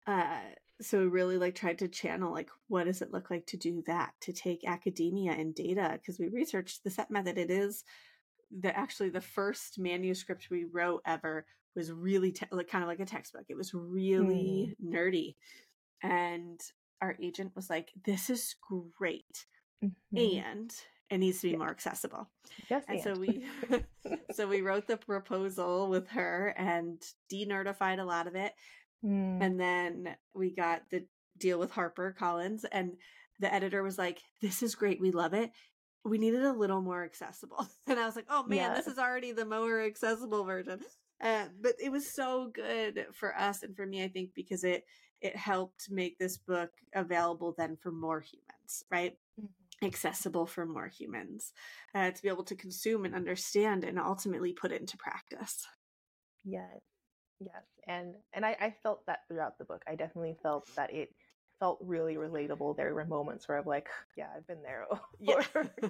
so we really like tried to channel like what does it look like to do that, to take academia and data, because we researched the set method. It is actually the first manuscript we wrote ever was really like kind of like a textbook. It was really nerdy, and our agent was like, this is great, Mhm. and it needs to be Yes. more accessible. Yes, And so and. we wrote the proposal with her and de-nerdified a lot of it. Mm. And then we got the deal with HarperCollins, and the editor was like, this is great, we love it, we needed a little more accessible. And I was like, oh man, this Yes. is already the more accessible version. But it was so good for us and for me, I think, because it helped make this book available then for more humans, right? Mhm. Accessible for more humans, to be able to consume and understand and ultimately put it into practice. Yes. Yes. And I felt that throughout the book. I definitely felt that it felt really relatable. There were moments where I'm like, yeah, I've been there. Yeah.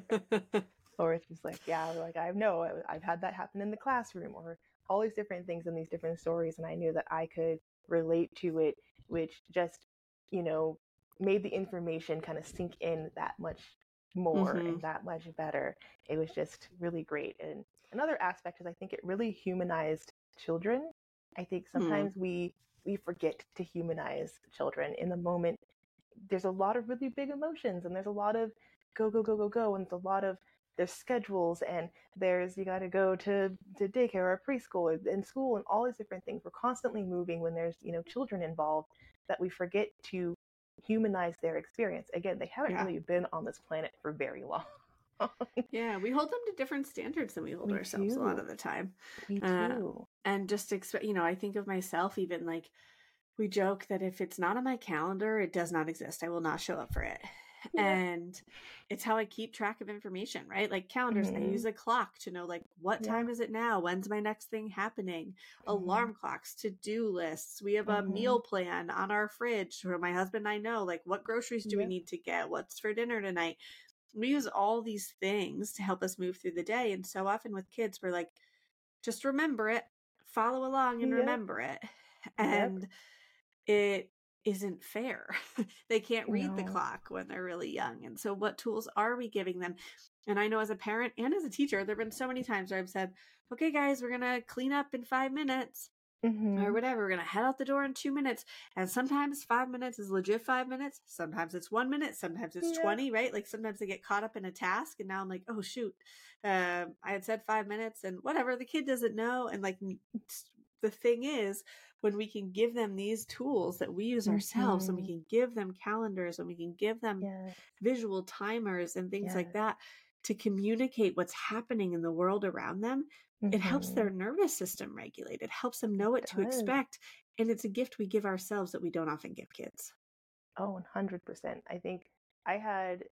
Or it's just like, yeah, like I've had that happen in the classroom, or all these different things in these different stories, and I knew that I could relate to it, which just, you know, made the information kind of sink in that much more Mm-hmm. and that much better. It was just really great. And another aspect is I think it really humanized children. I think sometimes we forget to humanize children in the moment. There's a lot of really big emotions, and there's a lot of go go go go go, and there's a lot of there's schedules, and there's you got to go to daycare or preschool and school and all these different things. We're constantly moving when there's children involved, that we forget to humanize their experience. Again, they haven't Yeah. really been on this planet for very long. Yeah, we hold them to different standards than we hold We ourselves a lot do. of the time. We do. And just expect, I think of myself, even like we joke that if it's not on my calendar, it does not exist. I will not show up for it. Yeah. And it's how I keep track of information, right? Like calendars, I use a clock to know like what Yeah. time is it now? When's my next thing happening? Alarm clocks, to-do lists. We have a meal plan on our fridge where my husband and I know like what groceries do we Yep. need to get? What's for dinner tonight? We use all these things to help us move through the day. And so often with kids, we're like, just remember it, follow along and Yep. remember it. Yep. And it isn't fair. They can't read the No. clock when they're really young. And so what tools are we giving them? And I know as a parent and as a teacher, there have been so many times where I've said, okay, guys, we're going to clean up in 5 minutes. Or whatever, we're gonna head out the door in 2 minutes, and sometimes 5 minutes is legit 5 minutes, sometimes it's 1 minute, sometimes it's 20, right? Like sometimes they get caught up in a task, and now I'm like, oh shoot, I had said 5 minutes, and whatever, the kid doesn't know. And like the thing is, when we can give them these tools that we use ourselves, and we can give them calendars, and we can give them visual timers and things like that to communicate what's happening in the world around them, it helps their nervous system regulate. It helps them know what to expect. And it's a gift we give ourselves that we don't often give kids. Oh, 100%. I think I had,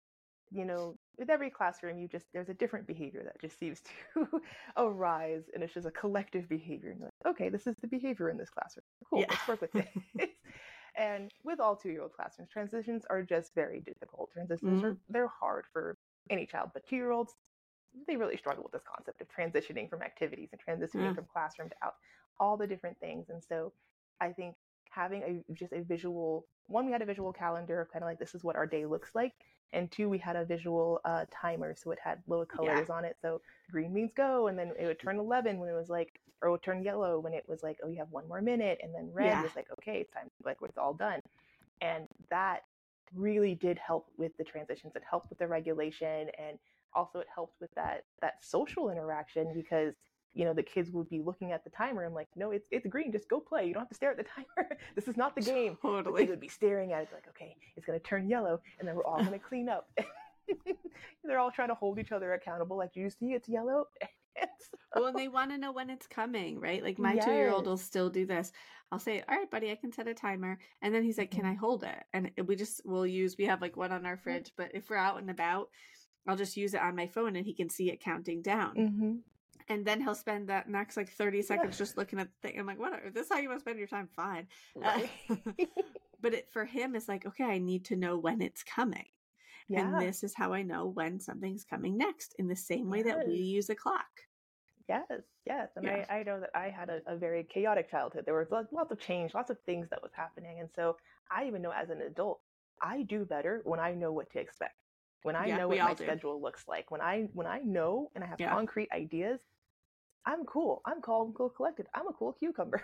with every classroom, there's a different behavior that just seems to arise, and it's just a collective behavior. And you're like, okay, this is the behavior in this classroom. Cool, let's work with it. And with all 2-year-old classrooms, transitions are just very difficult. Transitions they're hard for any child, but 2-year-olds, they really struggle with this concept of transitioning from activities and transitioning from classroom to out, all the different things. And so I think having just a visual, one, we had a visual calendar of kind of like, this is what our day looks like. And two, we had a visual timer. So it had little colors on it. So green means go. And then it would turn 11 when it was like, or it would turn yellow when it was like, oh, you have one more minute. And then red was like, okay, it's time, like it's all done. And that really did help with the transitions. It helped with the regulation. And also it helped with that social interaction, because the kids would be looking at the timer and like, no, it's green, just go play. You don't have to stare at the timer. This is not the game. Totally. They would be staring at it like, okay, it's going to turn yellow and then we're all going to clean up. They're all trying to hold each other accountable. Like, do you see it's yellow? Well, and they want to know when it's coming, right? Like my 2-year-old will still do this. I'll say, all right, buddy, I can set a timer. And then he's like, can I hold it? And we have like one on our fridge, but if we're out and about, I'll just use it on my phone and he can see it counting down. And then he'll spend that next like 30 seconds just looking at the thing. I'm like, whatever, if this is how you want to spend your time, fine. Right. But for him, it's like, okay, I need to know when it's coming. Yeah. And this is how I know when something's coming next, in the same way that we use a clock. Yes. And I know that I had a very chaotic childhood. There was lots of change, lots of things that was happening. And so I even know as an adult, I do better when I know what to expect. When I know what my schedule looks like. When I know and I have concrete ideas, I'm cool. I'm calm and cool collected. I'm a cool cucumber.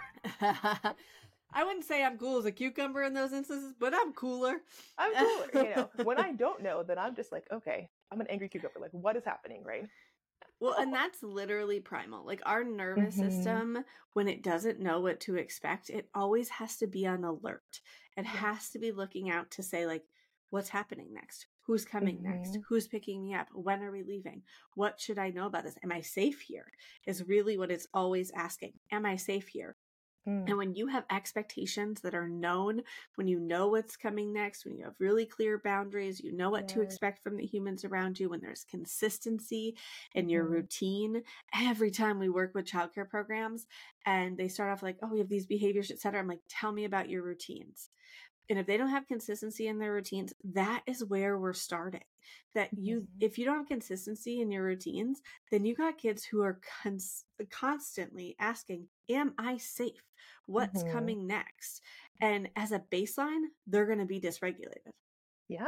I wouldn't say I'm cool as a cucumber in those instances, but I'm cooler. I'm cooler. When I don't know, then I'm just like, okay, I'm an angry cucumber. Like, what is happening, right? Well, and that's literally primal. Like our nervous system, when it doesn't know what to expect, it always has to be on alert. It has to be looking out to say, like, what's happening next? Who's coming next? Who's picking me up? When are we leaving? What should I know about this? Am I safe here? Is really what it's always asking. Am I safe here? And when you have expectations that are known, when you know what's coming next, when you have really clear boundaries, you know what to expect from the humans around you, when there's consistency in your routine. Every time we work with childcare programs and they start off like, oh, we have these behaviors, etc. I'm like, tell me about your routines. And if they don't have consistency in their routines, that is where we're starting. That if you don't have consistency in your routines, then you got kids who are constantly asking, am I safe? What's coming next? And as a baseline, they're going to be dysregulated. Yeah.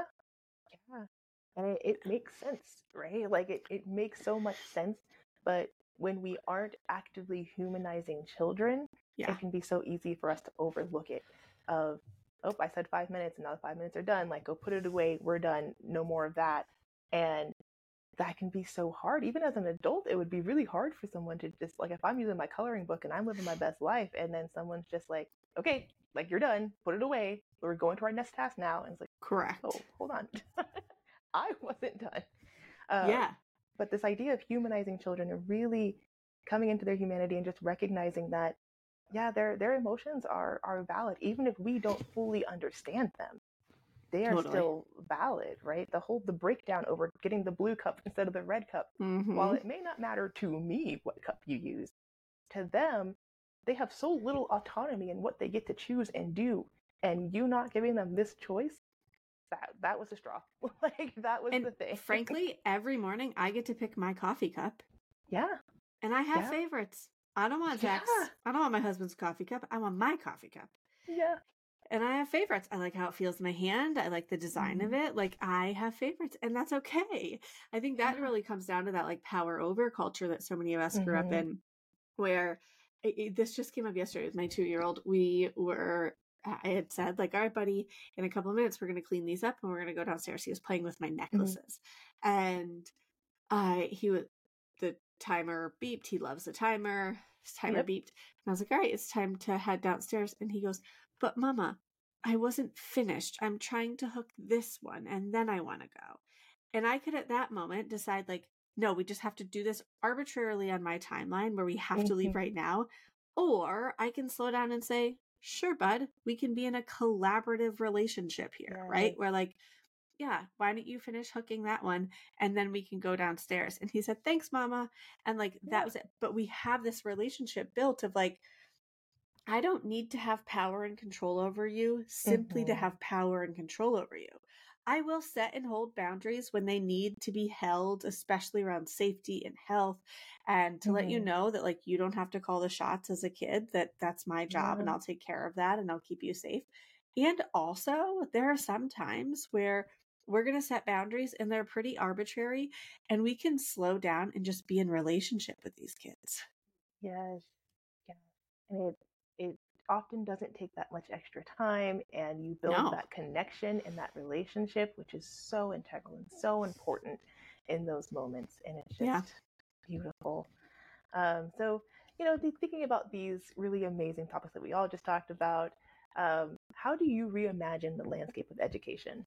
And it makes sense, right? Like it makes so much sense. But when we aren't actively humanizing children, it can be so easy for us to overlook it. Oh, I said 5 minutes and now the 5 minutes are done. Like, go put it away. We're done. No more of that. And that can be so hard. Even as an adult, it would be really hard for someone to just, like, if I'm using my coloring book and I'm living my best life and then someone's just like, okay, like, you're done. Put it away. We're going to our next task now. And it's like, correct. Oh, hold on. I wasn't done. But this idea of humanizing children and really coming into their humanity and just recognizing that, their emotions are valid, even if we don't fully understand them. They are still valid, right? The breakdown over getting the blue cup instead of the red cup, while it may not matter to me what cup you use, to them, they have so little autonomy in what they get to choose and do, and you not giving them this choice, that was a straw. Like, that was the thing. Frankly, every morning I get to pick my coffee cup. Yeah. And I have favorites. I don't want Jack's. I don't want my husband's coffee cup. I want my coffee cup. Yeah. And I have favorites. I like how it feels in my hand. I like the design of it. Like, I have favorites, and that's okay. I think that really comes down to that, like, power over culture that so many of us grew up in, where this just came up yesterday with my 2-year-old. I had said, like, all right, buddy, in a couple of minutes, we're going to clean these up and we're going to go downstairs. He was playing with my necklaces. And the timer beeped. He loves the timer. His timer beeped. And I was like, all right, it's time to head downstairs. And he goes, but Mama, I wasn't finished. I'm trying to hook this one and then I want to go. And I could at that moment decide, like, no, we just have to do this arbitrarily on my timeline where we have to leave right now. Or I can slow down and say, sure, bud, we can be in a collaborative relationship here, right? Where, like, why don't you finish hooking that one and then we can go downstairs. And he said, thanks, Mama. And, like, that was it. But we have this relationship built of, like, I don't need to have power and control over you simply to have power and control over you. I will set and hold boundaries when they need to be held, especially around safety and health, and to let you know that like you don't have to call the shots as a kid, that that's my job and I'll take care of that and I'll keep you safe. And also, there are some times where we're going to set boundaries and they're pretty arbitrary, and we can slow down and just be in relationship with these kids. Yes. Yes. And it often doesn't take that much extra time, and you build that connection and that relationship, which is so integral and so important in those moments. And it's just beautiful. So, thinking about these really amazing topics that we all just talked about, how do you reimagine the landscape of education?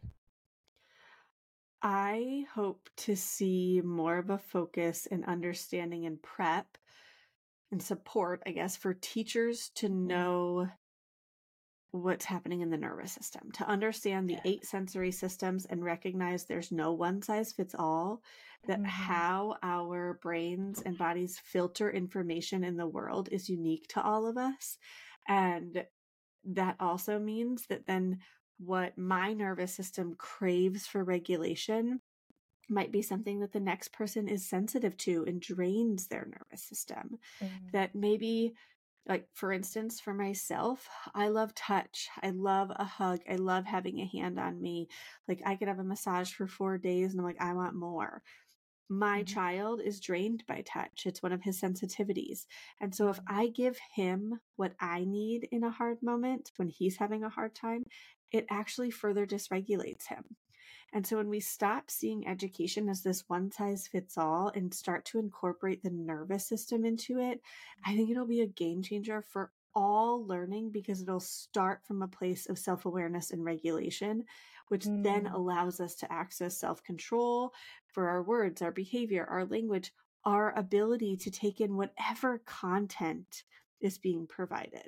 I hope to see more of a focus and understanding and prep and support, I guess, for teachers to know what's happening in the nervous system, to understand the 8 sensory systems and recognize there's no one size fits all, that how our brains and bodies filter information in the world is unique to all of us. And that also means that then what my nervous system craves for regulation might be something that the next person is sensitive to and drains their nervous system. That maybe, like, for instance, for myself, I love touch. I love a hug. I love having a hand on me. Like, I could have a massage for 4 days and I'm like, I want more. My child is drained by touch. It's one of his sensitivities. And so if I give him what I need in a hard moment when he's having a hard time, it actually further dysregulates him. And so when we stop seeing education as this one size fits all and start to incorporate the nervous system into it, I think it'll be a game changer for all learning, because it'll start from a place of self-awareness and regulation, which then allows us to access self-control for our words, our behavior, our language, our ability to take in whatever content is being provided.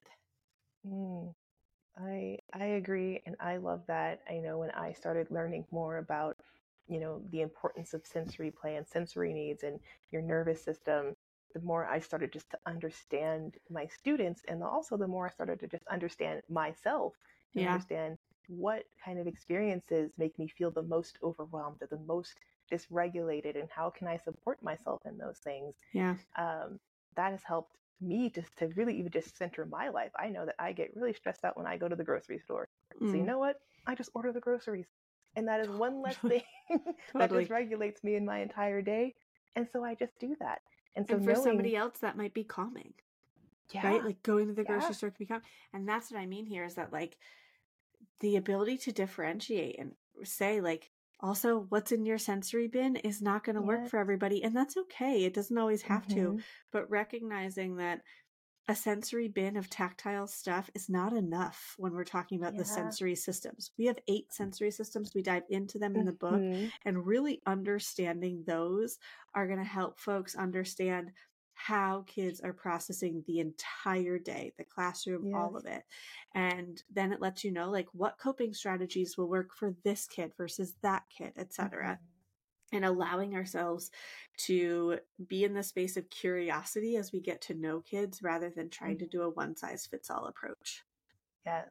I agree, and I love that. I know when I started learning more about, the importance of sensory play and sensory needs and your nervous system, the more I started just to understand my students, and also the more I started to just understand myself and understand what kind of experiences make me feel the most overwhelmed or the most dysregulated, and how can I support myself in those things. That has helped me to really even just center my life. I know that I get really stressed out when I go to the grocery store. So you know what? I just order the groceries. And that is one less thing that just regulates me in my entire day. And so I just do that. And so for somebody else, that might be calming. Right? Like going to the grocery store can be calming. And that's what I mean here, is that like the ability to differentiate and say, like, also what's in your sensory bin is not going to work for everybody. And that's okay. It doesn't always have to. But recognizing that a sensory bin of tactile stuff is not enough when we're talking about the sensory systems. We have 8 sensory systems. We dive into them in the book, and really understanding those are going to help folks understand how kids are processing the entire day, the classroom, all of it. And then it lets you know, like, what coping strategies will work for this kid versus that kid, etc. And allowing ourselves to be in the space of curiosity as we get to know kids, rather than trying to do a one-size-fits-all approach. Yes.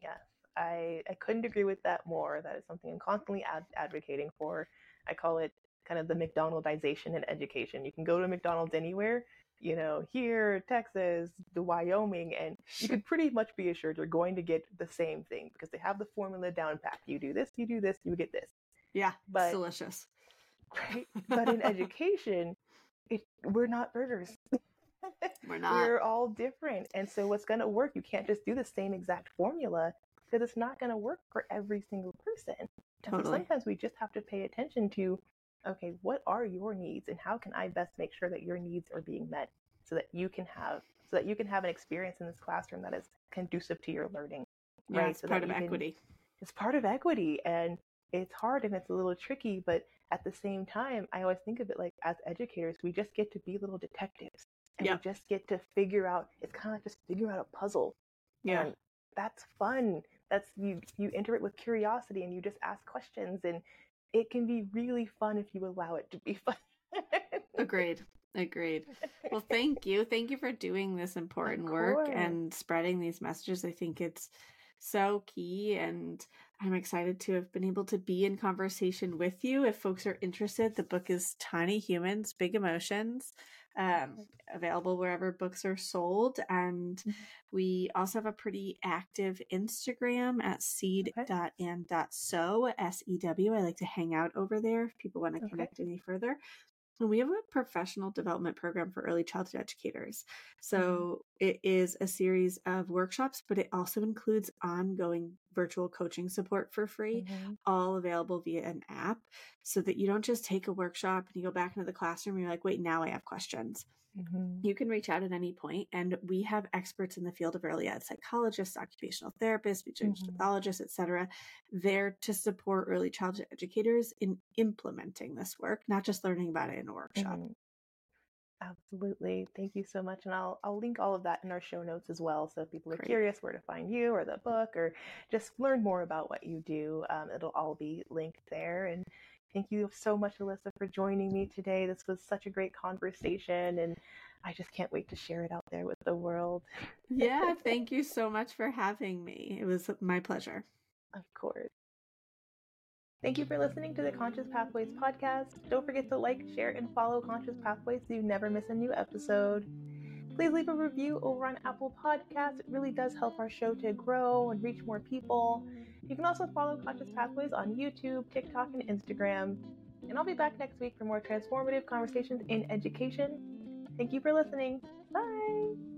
I couldn't agree with that more. That is something I'm constantly advocating for. I call it kind of the McDonaldization in education. You can go to McDonald's anywhere, here, Texas, the Wyoming, and you could pretty much be assured you're going to get the same thing, because they have the formula down pat. You do this, you get this. Yeah, it's delicious. Right? But in education, we're not burgers. We're not. We're all different. And so what's going to work, you can't just do the same exact formula, because it's not going to work for every single person. So sometimes we just have to pay attention to, okay, what are your needs, and how can I best make sure that your needs are being met, so that you can have an experience in this classroom that is conducive to your learning. Yeah, right? It's part of equity. It's part of equity, and it's hard and it's a little tricky, but at the same time, I always think of it like, as educators, we just get to be little detectives, and we just get to figure out, it's kind of like just figure out a puzzle. And that's fun. That's you enter it with curiosity, and you just ask questions, and it can be really fun if you allow it to be fun. Agreed. Well, thank you for doing this important work and spreading these messages. I think it's so key, and I'm excited to have been able to be in conversation with you. If folks are interested, the book is Tiny Humans, Big Emotions, available wherever books are sold. And we also have a pretty active Instagram at seed.and.sew, SEW. I like to hang out over there if people want to connect any further. And we have a professional development program for early childhood educators. So it is a series of workshops, but it also includes ongoing virtual coaching support for free, all available via an app, so that you don't just take a workshop and you go back into the classroom and you're like, wait, now I have questions. You can reach out at any point, and we have experts in the field of early ed, psychologists, occupational therapists, speech pathologists, etc., there to support early childhood educators in implementing this work, not just learning about it in a workshop. Absolutely. Thank you so much. And I'll link all of that in our show notes as well. So if people are curious where to find you or the book or just learn more about what you do, it'll all be linked there. And thank you so much, Alyssa, for joining me today. This was such a great conversation, and I just can't wait to share it out there with the world. Yeah, thank you so much for having me. It was my pleasure. Of course. Thank you for listening to the Conscious Pathways podcast. Don't forget to like, share, and follow Conscious Pathways so you never miss a new episode. Please leave a review over on Apple Podcasts. It really does help our show to grow and reach more people. You can also follow Conscious Pathways on YouTube, TikTok, and Instagram. And I'll be back next week for more transformative conversations in education. Thank you for listening. Bye!